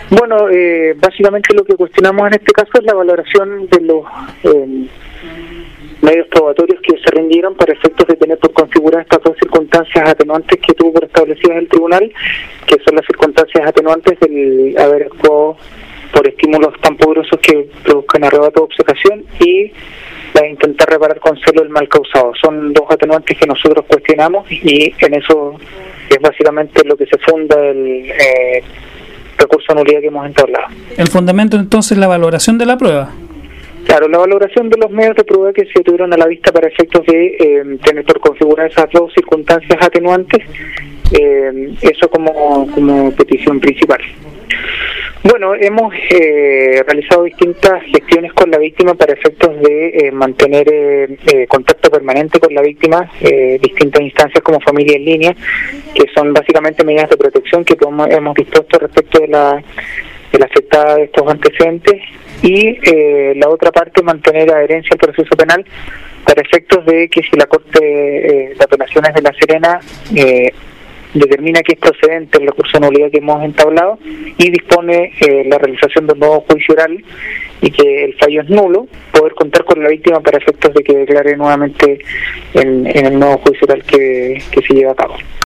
Bueno, básicamente lo que cuestionamos en este caso es la valoración de los medios probatorios que se rindieron para efectos de tener por configurar estas dos circunstancias atenuantes que tuvo por establecidas el tribunal, que son las circunstancias atenuantes del haber actuado por estímulos tan poderosos que produzcan arrebato o obcecación y la de intentar reparar con celo el mal causado. Son dos atenuantes que nosotros cuestionamos y en eso es básicamente lo que se funda el recurso de nulidad que hemos entablado. El fundamento entonces es la valoración de la prueba. Claro, la valoración de los medios de prueba que se tuvieron a la vista para efectos de tener por configurar esas dos circunstancias atenuantes, eso como petición principal. Bueno, hemos realizado distintas gestiones con la víctima para efectos de mantener contacto permanente con la víctima, distintas instancias como familia en línea, que son básicamente medidas de protección que hemos dispuesto respecto de la afectada de estos antecedentes, y la otra parte, mantener adherencia al proceso penal para efectos de que si la Corte de Apelaciones de La Serena determina que es procedente el recurso de nulidad que hemos entablado y dispone la realización de un nuevo juicio oral y que el fallo es nulo, poder contar con la víctima para efectos de que declare nuevamente en el nuevo juicio oral que se lleva a cabo.